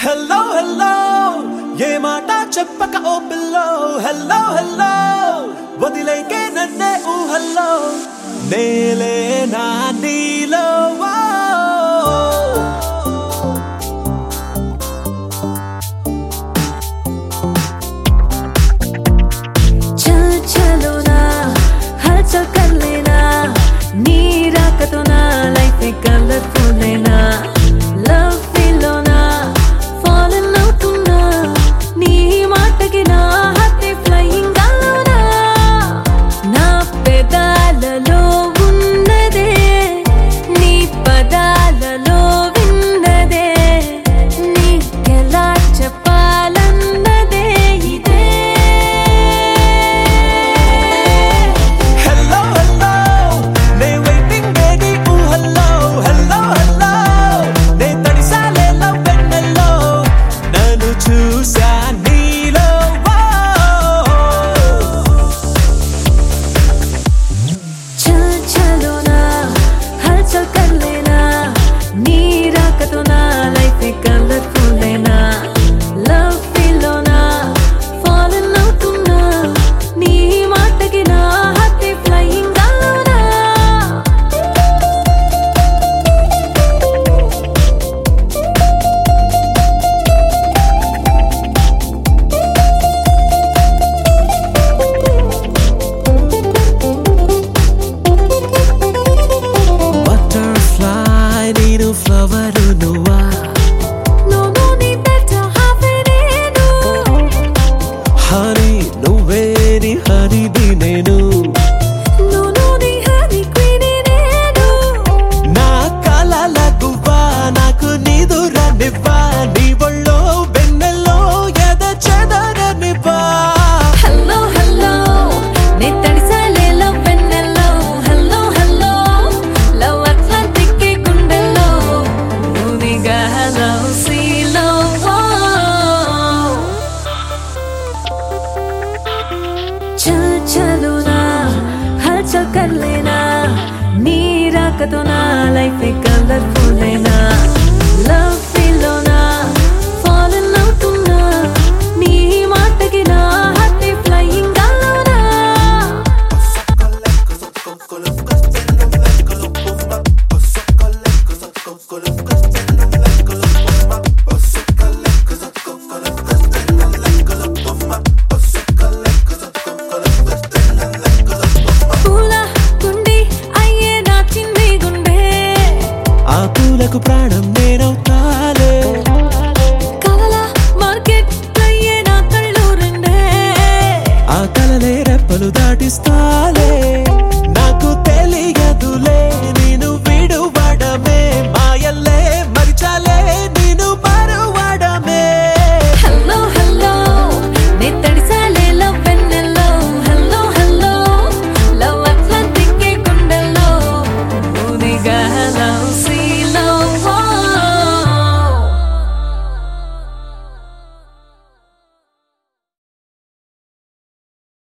Hello, hello, ye maata cheppaka o pillow. Hello, hello, వదిలేకే నన్నే ఊహల్లో నేలే నా నీలో. చల్ చలో నా హల్చల్ కర్ లేనా నీ రాకతో నా లైఫ్ కలర్ఫుల్ లేనా లవ్ ఫీల్లోనా ఫాలన్ అవుతున్నా నీ మాటకి నా హార్ట్ ఫ్లయింగ్ గాలోనా నా పెదాలలో ఉన్నదే నీ పదాలలో విన్నదే నీకెలా చెప్పాలన్నదే ఇదే. Hello, hello, నే waiting baby ఊహల్లో. Hello, hello, నే తడిసాలే love వెన్నెల్లో నన్ను చూసా నీలో. చల్ చలో నా హల్చల్ కర్ లేనా నీ రాకతో నా లైఫ్ కలర్ఫుల్ లేనా లవ్ ఫీల్లోనా ఫాలన్ అవుతున్నా నీ మాటకి నా హార్ట్ ఫ్లయింగ్ గాలోనా. Butterfly నేను flower నువ్వా. No నీ better half నేను Honey నువ్వే నీ honey ది నేను. No నీ honey queen నేను నా కలల గువ్వా నాకు నిదురనివ్వా నీ ఒళ్ళో వెన్నెల్లో ఎద చెదరనివ్వా. హలో హలో నే తడిసాలే లవ్ వెన్నెల్లో హలో హలో లవ్ అట్లాంటిక్ గుండెల్లో ఊనిగా హలో సీలో. చల్ చలో నా హల్చల్ కర్ లేనా నీ రాకతో నా లైఫ్ కలర్ఫుల్ లేనా లవ్ ఫీల్లోనా ఫాలన్ అవుతున్నా నీ మాటకి నా హార్ట్ ఫ్లయింగ్ గాలోనా. పూల గుండి అయ్యే నా చిన్ని గుండె ఆ పూలకు ప్రాణం నేనవుతాలే. కలల మార్కెట్ అయ్యే నా కళ్ళు రెండే ఆ కలలే రెప్పలు దాటిస్తాలే. నాకు తెలియదులే నేను విడువడమే మాయల్లే మరిచాలే నేను మరువడమే. హలో హలో నే తడిసాలే లవ్ వెన్నెల్లో హలో హలో లవ్ అట్లాంటిక్ గుండెల్లో ఊనిగా హలో